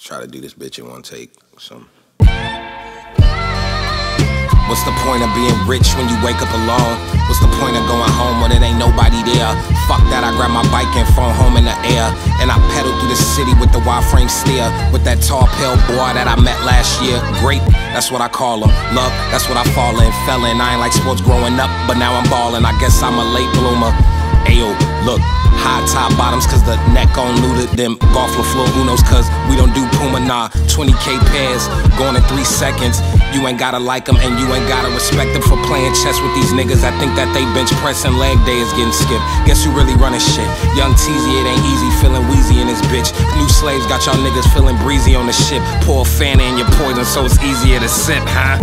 Try to do this bitch in one take. What's the point of being rich when you wake up alone? What's the point of going home when it ain't nobody there? Fuck that, I grab my bike and phone home in the air, and I pedal through the city with the wide frame steer, with that tall pale boy that I met last year. Great, that's what I call him. Love, that's what I fall in. Fell in, I ain't like sports growing up, but now I'm ballin'. I guess I'm a late bloomer. Ayo, look, high top bottoms cause the neck on looted. Them golf LaFleur Unos cause we don't do Puma, nah. 20K pairs, going in 3 seconds. You ain't gotta like them and you ain't gotta respect them for playing chess with these niggas. I think that they bench press and leg day is getting skipped. Guess who really running shit? Young Teezy, it ain't easy feeling wheezy in this bitch. New slaves got y'all niggas feeling breezy on the ship. Pour a fan in your poison so it's easier to sip, huh?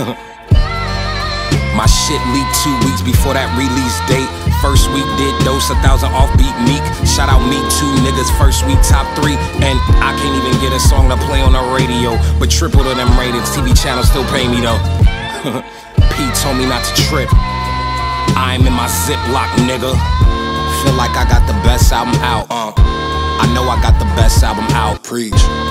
My shit leaked 2 weeks before that release date. First week did dose 1,000 offbeat Meek. Shout out Me Too niggas, first week top 3. And I can't even get a song to play on the radio, but triple to them ratings, TV channels still pay me though. P told me not to trip. I'm in my Ziploc, nigga. Feel like I got the best album out, I know I got the best album out. Preach.